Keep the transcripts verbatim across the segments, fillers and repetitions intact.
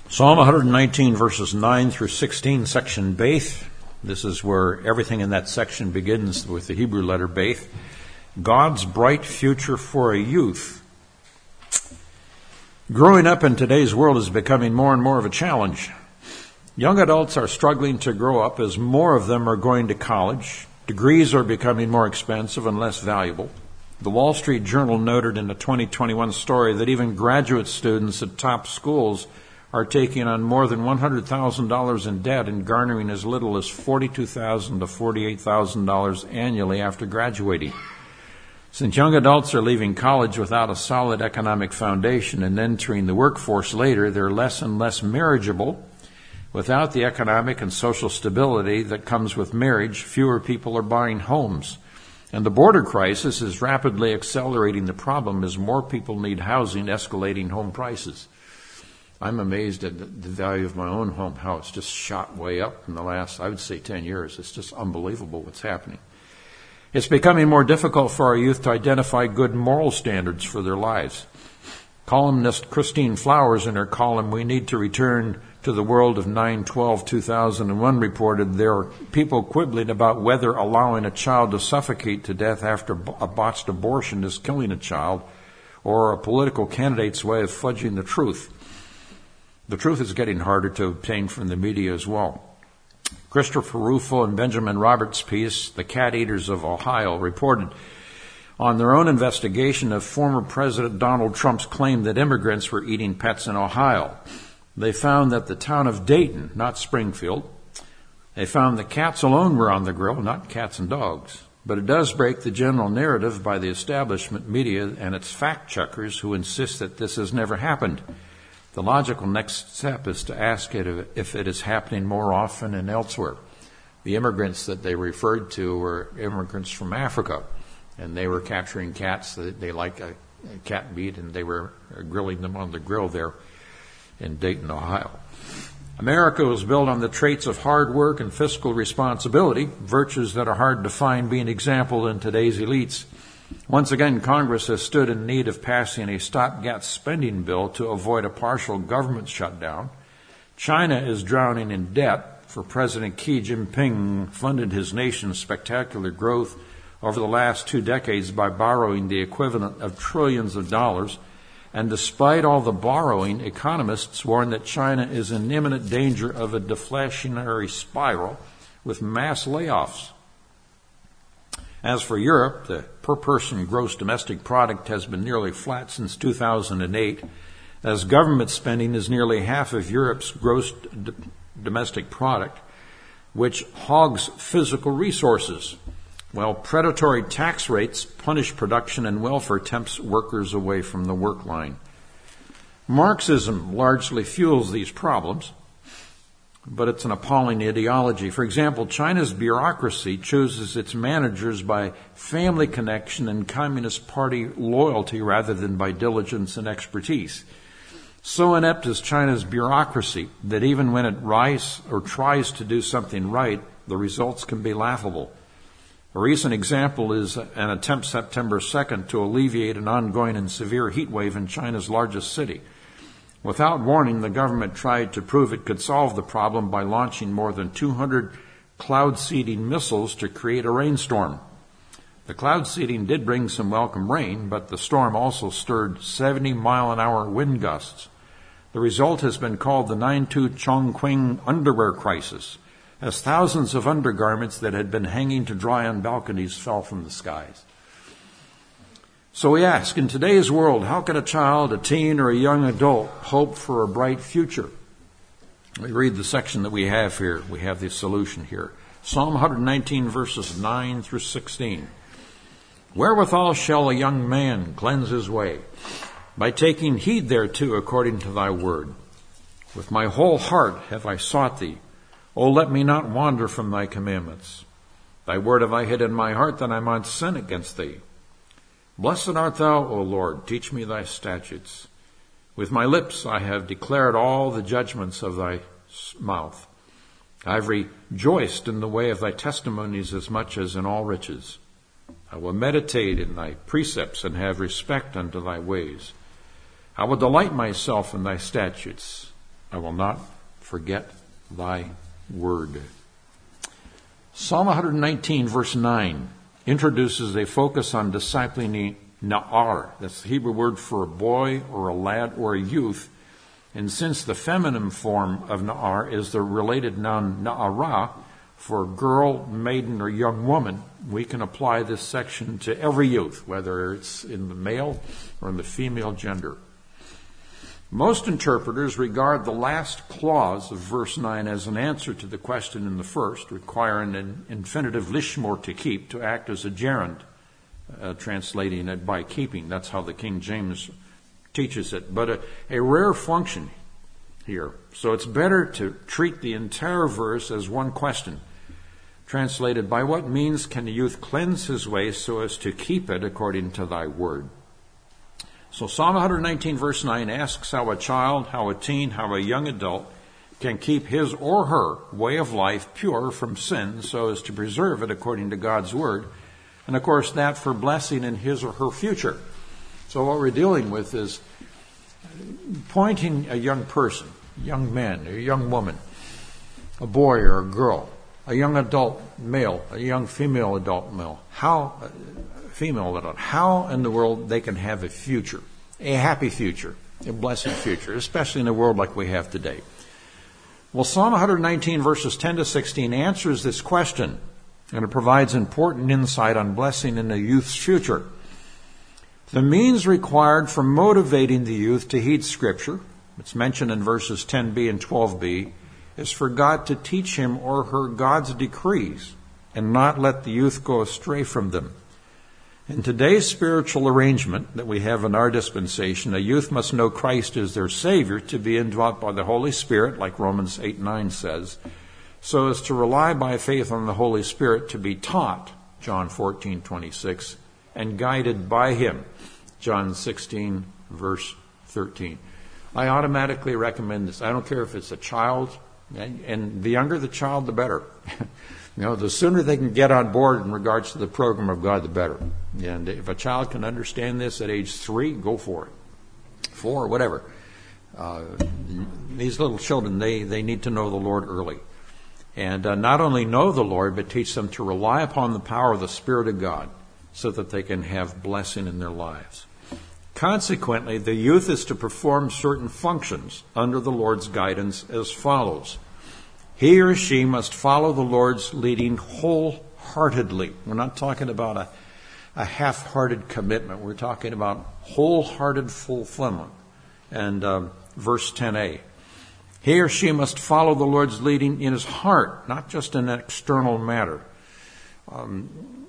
Psalm one nineteen, verses nine through sixteen, section Beth. This is where everything in that section begins with the Hebrew letter Beth. God's bright future for a youth. Growing up in today's world is becoming more and more of a challenge. Young adults are struggling to grow up as more of them are going to college. Degrees are becoming more expensive and less valuable. The Wall Street Journal noted in a twenty twenty-one story that even graduate students at top schools are taking on more than one hundred thousand dollars in debt and garnering as little as forty-two thousand dollars to forty-eight thousand dollars annually after graduating. Since young adults are leaving college without a solid economic foundation and entering the workforce later, they're less and less marriageable. Without the economic and social stability that comes with marriage, fewer people are buying homes. And the border crisis is rapidly accelerating the problem as more people need housing, escalating home prices. I'm amazed at the value of my own home, how it's just shot way up in the last, I would say, ten years. It's just unbelievable what's happening. It's becoming more difficult for our youth to identify good moral standards for their lives. Columnist Christine Flowers, in her column, "We Need to Return to the World of nine twelve two thousand one, reported there are people quibbling about whether allowing a child to suffocate to death after a botched abortion is killing a child or a political candidate's way of fudging the truth. The truth is getting harder to obtain from the media as well. Christopher Rufo and Benjamin Roberts' piece, The Cat Eaters of Ohio, reported on their own investigation of former President Donald Trump's claim that immigrants were eating pets in Ohio. They found that the town of Dayton, not Springfield, they found that cats alone were on the grill, not cats and dogs. But it does break the general narrative by the establishment media and its fact-checkers who insist that this has never happened. The logical next step is to ask it if it is happening more often and elsewhere. The immigrants that they referred to were immigrants from Africa, and they were capturing cats. They like a cat meat, and they were grilling them on the grill there in Dayton, Ohio. America was built on the traits of hard work and fiscal responsibility, virtues that are hard to find being exampled in today's elites. Once again, Congress has stood in need of passing a stopgap spending bill to avoid a partial government shutdown. China is drowning in debt, for President Xi Jinping funded his nation's spectacular growth over the last two decades by borrowing the equivalent of trillions of dollars. And despite all the borrowing, economists warn that China is in imminent danger of a deflationary spiral with mass layoffs. As for Europe, the per-person gross domestic product has been nearly flat since two thousand eight, as government spending is nearly half of Europe's gross d- domestic product, which hogs physical resources, while predatory tax rates punish production and welfare tempts workers away from the work line. Marxism largely fuels these problems, but it's an appalling ideology. For example, China's bureaucracy chooses its managers by family connection and Communist Party loyalty rather than by diligence and expertise. So inept is China's bureaucracy that even when it rise or tries to do something right, the results can be laughable. A recent example is an attempt September second to alleviate an ongoing and severe heat wave in China's largest city. Without warning, the government tried to prove it could solve the problem by launching more than two hundred cloud seeding missiles to create a rainstorm. The cloud seeding did bring some welcome rain, but the storm also stirred seventy mile an hour wind gusts. The result has been called the Nantou Chongqing underwear crisis, as thousands of undergarments that had been hanging to dry on balconies fell from the skies. So we ask, in today's world, how can a child, a teen, or a young adult hope for a bright future? We read the section that we have here. We have the solution here. Psalm one nineteen, verses nine through sixteen. Wherewithal shall a young man cleanse his way? By taking heed thereto according to thy word. With my whole heart have I sought thee. O let me not wander from thy commandments. Thy word have I hid in my heart, that I might sin against thee. Blessed art thou, O Lord, teach me thy statutes. With my lips I have declared all the judgments of thy mouth. I have rejoiced in the way of thy testimonies as much as in all riches. I will meditate in thy precepts and have respect unto thy ways. I will delight myself in thy statutes. I will not forget thy word. Psalm one nineteen, verse nine, introduces a focus on discipling na'ar. That's the Hebrew word for a boy or a lad or a youth. And since the feminine form of na'ar is the related noun na'ara for girl, maiden, or young woman, we can apply this section to every youth, whether it's in the male or in the female gender. Most interpreters regard the last clause of verse nine as an answer to the question in the first, requiring an infinitive lishmor, to keep, to act as a gerund, uh, translating it by keeping. That's how the King James teaches it. But a, a rare function here. So it's better to treat the entire verse as one question, translated, by what means can the youth cleanse his way so as to keep it according to thy word? So Psalm one nineteen, verse nine asks how a child, how a teen, how a young adult can keep his or her way of life pure from sin so as to preserve it according to God's word. And of course, that for blessing in his or her future. So what we're dealing with is pointing a young person, young man, a young woman, a boy or a girl, a young adult male, a young female adult male, how female adult, how in the world they can have a future, a happy future, a blessed future, especially in a world like we have today. Well, Psalm one nineteen, verses ten to sixteen answers this question, and it provides important insight on blessing in a youth's future. The means required for motivating the youth to heed Scripture, it's mentioned in verses ten b and twelve b, is for God to teach him or her God's decrees and not let the youth go astray from them. In today's spiritual arrangement that we have in our dispensation, a youth must know Christ as their Savior to be indwelt by the Holy Spirit, like Romans eight nine says, so as to rely by faith on the Holy Spirit to be taught, John fourteen twenty-six, and guided by Him, John sixteen, verse thirteen. I automatically recommend this. I don't care if it's a child, and the younger the child, the better. You know, the sooner they can get on board in regards to the program of God, the better. And if a child can understand this at age three, go for it. Four, whatever. Uh, these little children, they, they need to know the Lord early. And uh, not only know the Lord, but teach them to rely upon the power of the Spirit of God so that they can have blessing in their lives. Consequently, the youth is to perform certain functions under the Lord's guidance as follows. He or she must follow the Lord's leading wholeheartedly. We're not talking about a, a half-hearted commitment. We're talking about wholehearted fulfillment. And uh, verse ten a. He or she must follow the Lord's leading in his heart, not just in an external matter. Um,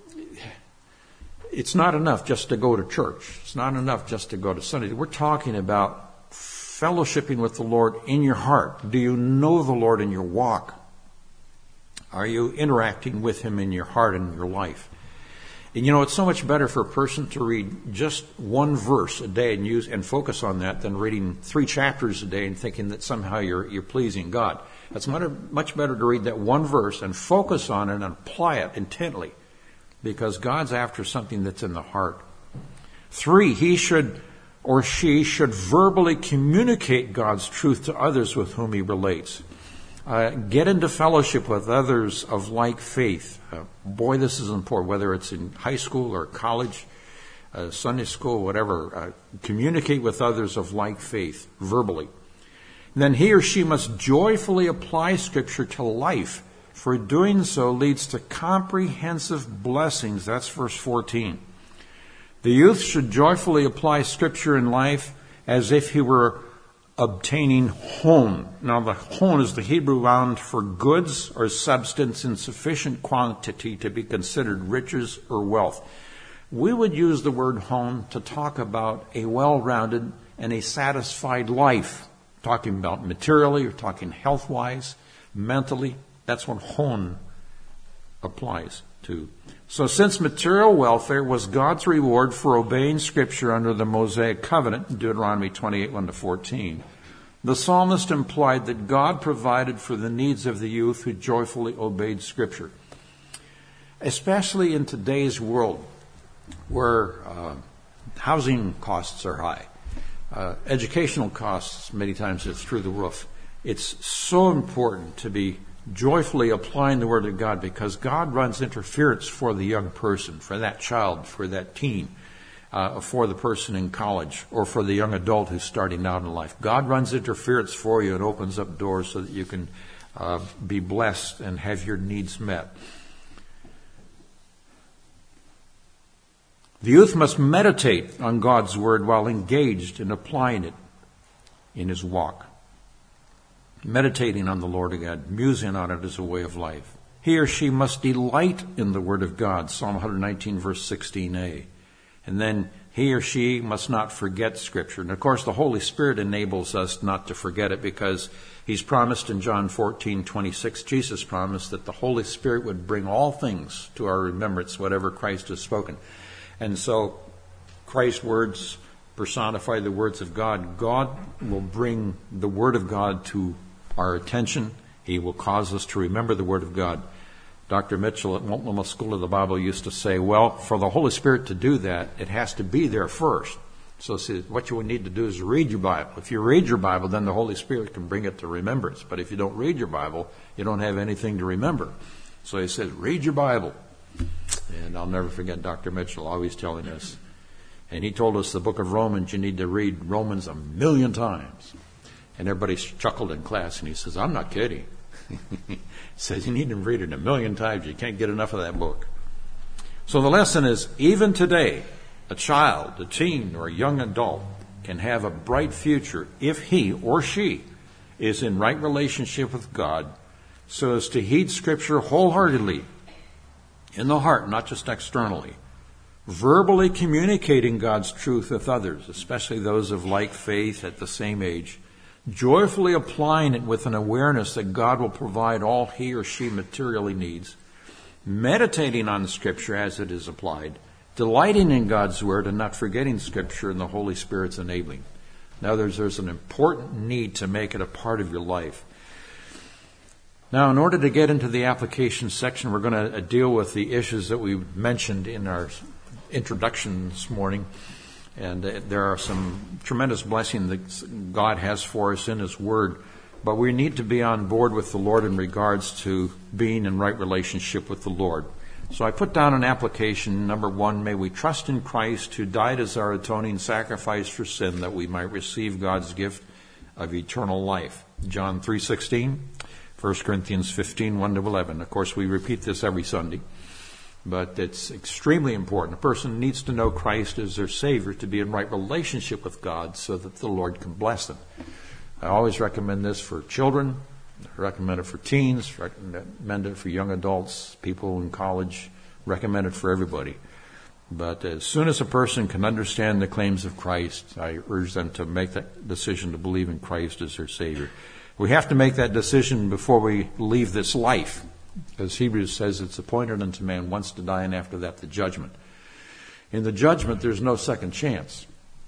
it's not enough just to go to church. It's not enough just to go to Sunday. We're talking about fellowshipping with the Lord in your heart. Do you know the Lord in your walk? Are you interacting with Him in your heart and your life? And you know, it's so much better for a person to read just one verse a day and use and focus on that than reading three chapters a day and thinking that somehow you're you're pleasing God. It's much better to read that one verse and focus on it and apply it intently, because God's after something that's in the heart. Three, he should or she should verbally communicate God's truth to others with whom he relates. Uh, get into fellowship with others of like faith. Uh, boy, this is important, whether it's in high school or college, uh, Sunday school, whatever. Uh, communicate with others of like faith, verbally. And then he or she must joyfully apply Scripture to life, for doing so leads to comprehensive blessings. That's verse fourteen. The youth should joyfully apply Scripture in life as if he were obtaining hon. Now, the hon is the Hebrew round for goods or substance in sufficient quantity to be considered riches or wealth. We would use the word hon to talk about a well-rounded and a satisfied life. Talking about materially, or talking health-wise, mentally. That's what hon applies to. So since material welfare was God's reward for obeying Scripture under the Mosaic covenant, Deuteronomy twenty-eight, one to fourteen, the psalmist implied that God provided for the needs of the youth who joyfully obeyed Scripture. Especially in today's world, where uh, housing costs are high, uh, educational costs many times it's through the roof, It's so important to be joyfully applying the Word of God, because God runs interference for the young person, for that child, for that teen, uh, for the person in college, or for the young adult who's starting out in life. God runs interference for you and opens up doors so that you can uh, be blessed and have your needs met. The youth must meditate on God's Word while engaged in applying it in his walk. Meditating on the Lord of God, musing on it as a way of life. He or she must delight in the Word of God, Psalm one nineteen, verse sixteen a. And then he or she must not forget Scripture. And of course, the Holy Spirit enables us not to forget it, because He's promised in John fourteen twenty-six, Jesus promised that the Holy Spirit would bring all things to our remembrance, whatever Christ has spoken. And so, Christ's words personify the words of God. God will bring the Word of God to our attention. He will cause us to remember the Word of God. Doctor Mitchell at Multnomah School of the Bible used to say, well, for the Holy Spirit to do that, it has to be there first. So see, what you would need to do is read your Bible. If you read your Bible, then the Holy Spirit can bring it to remembrance. But if you don't read your Bible, you don't have anything to remember. So he says, read your Bible. And I'll never forget Doctor Mitchell always telling us. And he told us the book of Romans, you need to read Romans a million times. And everybody chuckled in class, and he says, I'm not kidding. He says, you need to read it a million times. You can't get enough of that book. So the lesson is, even today, a child, a teen, or a young adult can have a bright future if he or she is in right relationship with God, so as to heed Scripture wholeheartedly in the heart, not just externally. Verbally communicating God's truth with others, especially those of like faith at the same age, joyfully applying it with an awareness that God will provide all he or she materially needs, meditating on Scripture as it is applied, delighting in God's Word and not forgetting Scripture and the Holy Spirit's enabling. Now there's, there's an important need to make it a part of your life. Now, in order to get into the application section, we're going to deal with the issues that we mentioned in our introduction this morning. And uh, there are some tremendous blessings that God has for us in His Word. But we need to be on board with the Lord in regards to being in right relationship with the Lord. So I put down an application. Number one, may we trust in Christ, who died as our atoning sacrifice for sin, that we might receive God's gift of eternal life. John three sixteen, First Corinthians fifteen, one to eleven. Of course, we repeat this every Sunday. But it's extremely important. A person needs to know Christ as their Savior to be in right relationship with God so that the Lord can bless them. I always recommend this for children. I recommend it for teens. Recommend it for young adults, people in college. Recommend it for everybody. But as soon as a person can understand the claims of Christ, I urge them to make that decision to believe in Christ as their Savior. We have to make that decision before we leave this life. As Hebrews says, it's appointed unto man once to die, and after that the judgment. In the judgment, there's no second chance.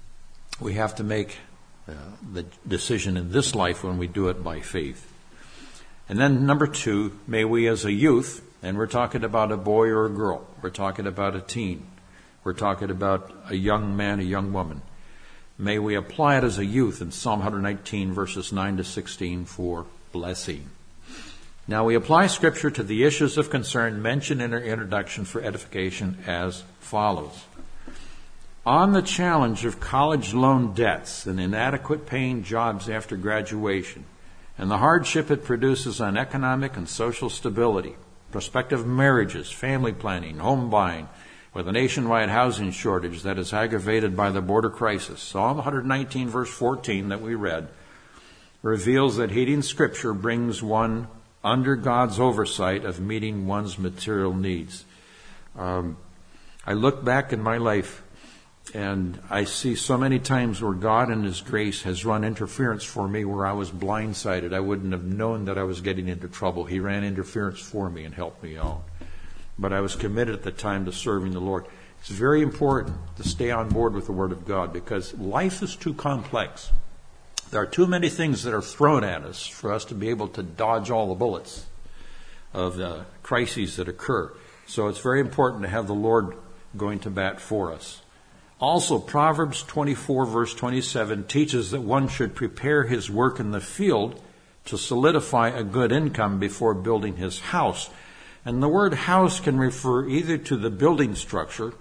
We have to make uh, the decision in this life when we do it by faith. And then number two, may we as a youth, and we're talking about a boy or a girl, we're talking about a teen, we're talking about a young man, a young woman, may we apply it as a youth in Psalm one nineteen, verses nine to sixteen for blessing. Now we apply Scripture to the issues of concern mentioned in our introduction for edification as follows. On the challenge of college loan debts and inadequate paying jobs after graduation, and the hardship it produces on economic and social stability, prospective marriages, family planning, home buying, with a nationwide housing shortage that is aggravated by the border crisis, Psalm one nineteen, verse fourteen that we read, reveals that heeding Scripture brings one under God's oversight of meeting one's material needs. Um, I look back in my life and I see so many times where God in His grace has run interference for me where I was blindsided. I wouldn't have known that I was getting into trouble. He ran interference for me and helped me out. But I was committed at the time to serving the Lord. It's very important to stay on board with the Word of God, because life is too complex. There are too many things that are thrown at us for us to be able to dodge all the bullets of the crises that occur. So it's very important to have the Lord going to bat for us. Also, Proverbs twenty-four, verse twenty-seven teaches that one should prepare his work in the field to solidify a good income before building his house. And the word house can refer either to the building structure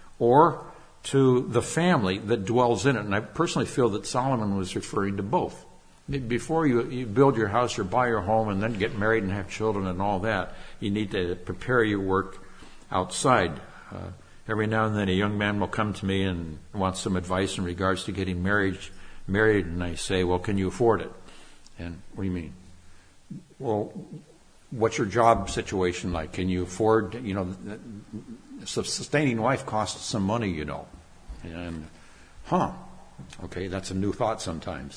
or to the family that dwells in it. And I personally feel that Solomon was referring to both. Before you, you build your house or buy your home and then get married and have children and all that, you need to prepare your work outside. Uh, every now and then a young man will come to me and want some advice in regards to getting married, married, and I say, well, can you afford it? And what do you mean? Well, what's your job situation like? Can you afford, you know, sustaining wife costs some money, you know. And, huh, okay, that's a new thought sometimes.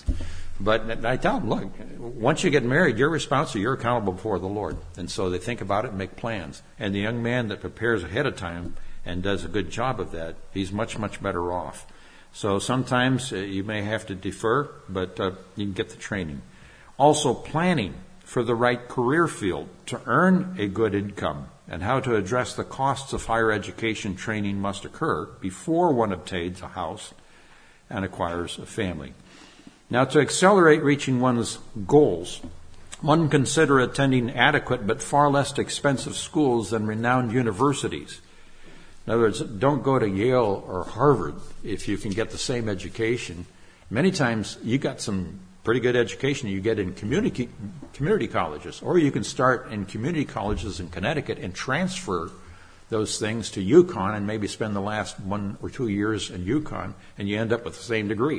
But I tell them, look, once you get married, you're responsible, you're accountable before the Lord. And so they think about it and make plans. And the young man that prepares ahead of time and does a good job of that, he's much, much better off. So sometimes uh, you may have to defer, but uh, you can get the training. Also, planning for the right career field to earn a good income and how to address the costs of higher education training must occur before one obtains a house and acquires a family. Now, to accelerate reaching one's goals, one can consider attending adequate but far less expensive schools than renowned universities. In other words, don't go to Yale or Harvard if you can get the same education. Many times you got some pretty good education you get in community community colleges, or you can start in community colleges in Connecticut and transfer those things to UConn and maybe spend the last one or two years in UConn, and you end up with the same degree.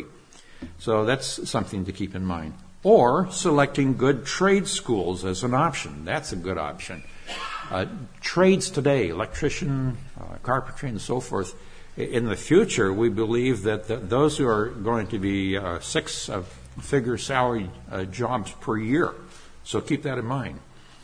So that's something to keep in mind. Or selecting good trade schools as an option. That's a good option. Uh, trades today, electrician, uh, carpentry, and so forth. In the future, we believe that the, those who are going to be uh, six-figure salary uh, jobs per year. So keep that in mind.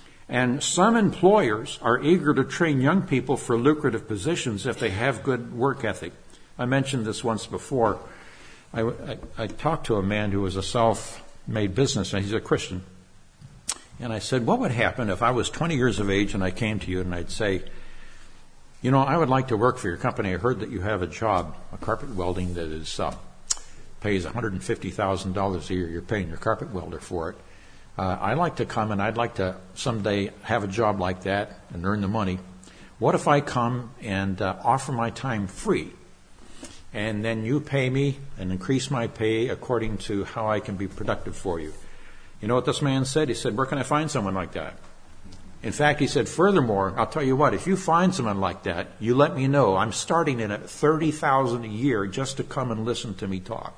And some employers are eager to train young people for lucrative positions if they have good work ethic. I mentioned this once before. I, I, I talked to a man who was a self-made businessman. He's a Christian. And I said, what would happen if I was twenty years of age and I came to you and I'd say, you know, I would like to work for your company. I heard that you have a job, a carpet welding that is uh, pays one hundred fifty thousand dollars a year. You're paying your carpet welder for it. Uh, I'd like to come and I'd like to someday have a job like that and earn the money. What if I come and uh, offer my time free? And then you pay me and increase my pay according to how I can be productive for you. You know what this man said? He said, where can I find someone like that? In fact, he said, furthermore, I'll tell you what, if you find someone like that, you let me know. I'm starting in at thirty thousand dollars a year just to come and listen to me talk.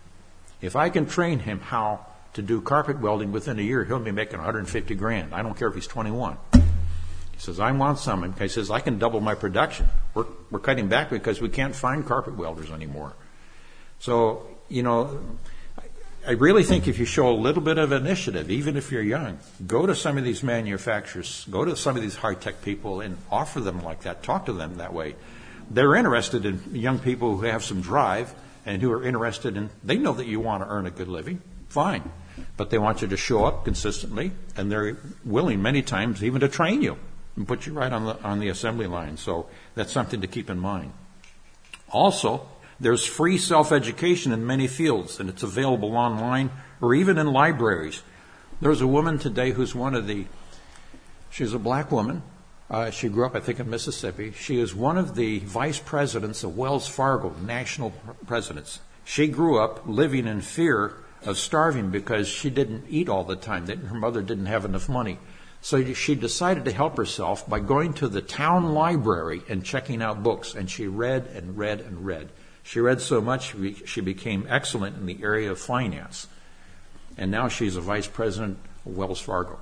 If I can train him how to do carpet welding within a year, he'll be making one hundred fifty grand. I don't care if he's twenty-one. He says, I want someone. He says, I can double my production. We're, we're cutting back because we can't find carpet welders anymore. So, you know, I really think if you show a little bit of initiative, even if you're young, go to some of these manufacturers, go to some of these high-tech people and offer them like that. Talk to them that way. They're interested in young people who have some drive and who are interested in, they know that you want to earn a good living. Fine. But they want you to show up consistently, and they're willing many times even to train you and put you right on the on the assembly line. So that's something to keep in mind. Also, there's free self-education in many fields, and it's available online or even in libraries. There's a woman today who's one of the, she's a black woman. Uh, she grew up, I think, in Mississippi. She is one of the vice presidents of Wells Fargo, national presidents. She grew up living in fear of starving because she didn't eat all the time. Her mother didn't have enough money. So she decided to help herself by going to the town library and checking out books. And she read and read and read. She read so much, she became excellent in the area of finance. And now she's a vice president of Wells Fargo.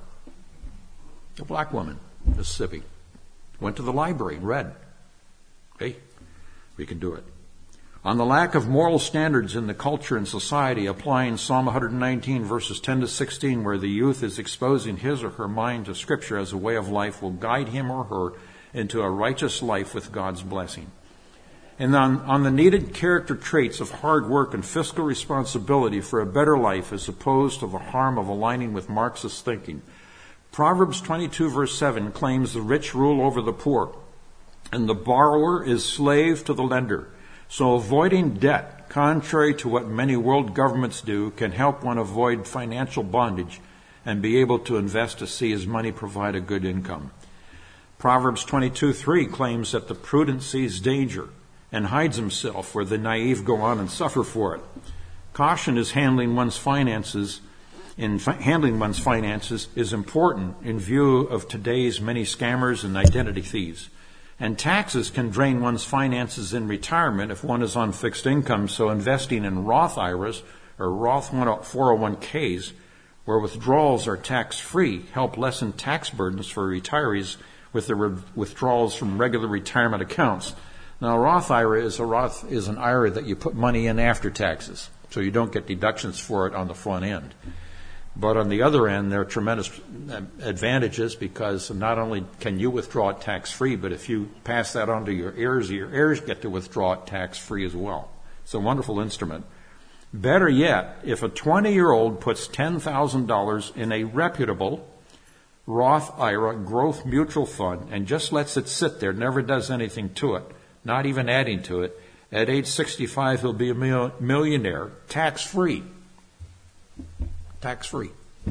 A black woman, Mississippi. Went to the library and read. Hey, we can do it. On the lack of moral standards in the culture and society, applying Psalm one nineteen verses ten to sixteen, where the youth is exposing his or her mind to Scripture as a way of life, will guide him or her into a righteous life with God's blessing. And on, on the needed character traits of hard work and fiscal responsibility for a better life as opposed to the harm of aligning with Marxist thinking. Proverbs twenty-two verse seven claims the rich rule over the poor, and the borrower is slave to the lender. So avoiding debt, contrary to what many world governments do, can help one avoid financial bondage and be able to invest to see his money provide a good income. Proverbs twenty-two three claims that the prudent sees danger and hides himself where the naive go on and suffer for it. Caution is handling one's finances in fi- handling one's finances is important in view of today's many scammers and identity thieves. And taxes can drain one's finances in retirement if one is on fixed income, so investing in Roth I R As or Roth four oh one k's, where withdrawals are tax-free, help lessen tax burdens for retirees with their withdrawals from regular retirement accounts. Now, a Roth I R A is a Roth is an I R A that you put money in after taxes, so you don't get deductions for it on the front end. But on the other end, there are tremendous advantages because not only can you withdraw it tax-free, but if you pass that on to your heirs, your heirs get to withdraw it tax-free as well. It's a wonderful instrument. Better yet, if a twenty-year-old puts ten thousand dollars in a reputable Roth I R A growth mutual fund and just lets it sit there, never does anything to it, not even adding to it, at age sixty-five he'll be a millionaire, tax-free. Tax-free.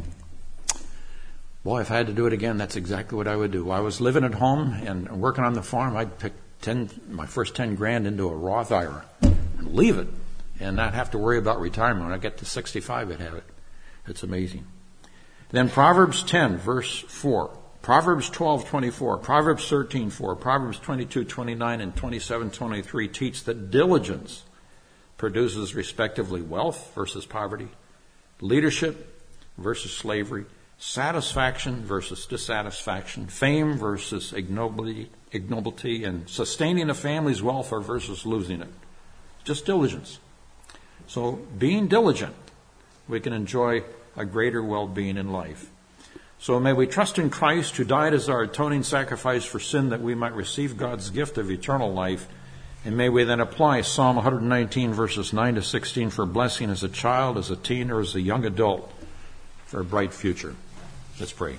Boy, if I had to do it again, that's exactly what I would do. I was living at home and working on the farm. I'd pick ten, my first ten grand into a Roth I R A and leave it and not have to worry about retirement. When I get to sixty-five, I'd have it. It's amazing. Then Proverbs ten, verse four. Proverbs twelve twenty-four, Proverbs thirteen four, Proverbs twenty-two twenty-nine, and twenty-seven twenty-three teach that diligence produces respectively wealth versus poverty, leadership versus slavery, satisfaction versus dissatisfaction, fame versus ignobility, ignobility, and sustaining a family's welfare versus losing it. Just diligence. So being diligent, we can enjoy a greater well-being in life. So may we trust in Christ, who died as our atoning sacrifice for sin, that we might receive God's gift of eternal life. And may we then apply Psalm one nineteen, verses nine to sixteen, for blessing as a child, as a teen, or as a young adult, for a bright future. Let's pray.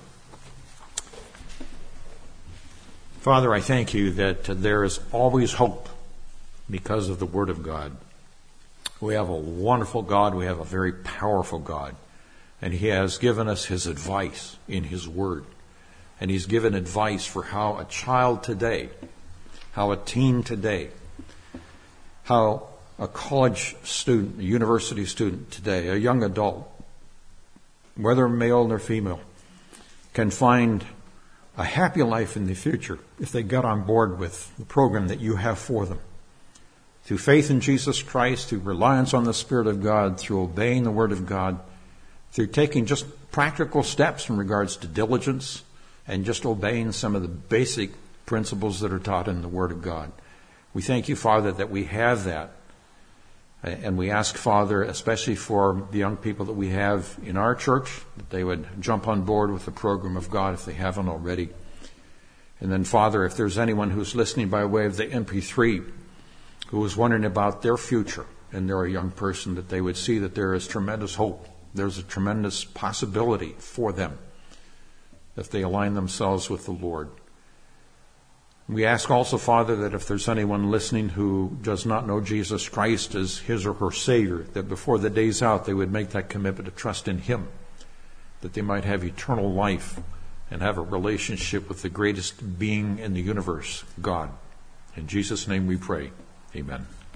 Father, I thank you that there is always hope because of the Word of God. We have a wonderful God. We have a very powerful God. And He has given us His advice in His Word. And He's given advice for how a child today, how a teen today, how a college student, a university student today, a young adult, whether male or female, can find a happy life in the future if they get on board with the program that you have for them. Through faith in Jesus Christ, through reliance on the Spirit of God, through obeying the Word of God, through taking just practical steps in regards to diligence and just obeying some of the basic principles that are taught in the Word of God. We thank you, Father, that we have that. And we ask, Father, especially for the young people that we have in our church, that they would jump on board with the program of God if they haven't already. And then, Father, if there's anyone who's listening by way of the M P three who is wondering about their future and they're a young person, that they would see that there is tremendous hope. There's a tremendous possibility for them if they align themselves with the Lord. We ask also, Father, that if there's anyone listening who does not know Jesus Christ as his or her Savior, that before the day's out they would make that commitment to trust in Him, that they might have eternal life and have a relationship with the greatest being in the universe, God. In Jesus' name we pray. Amen.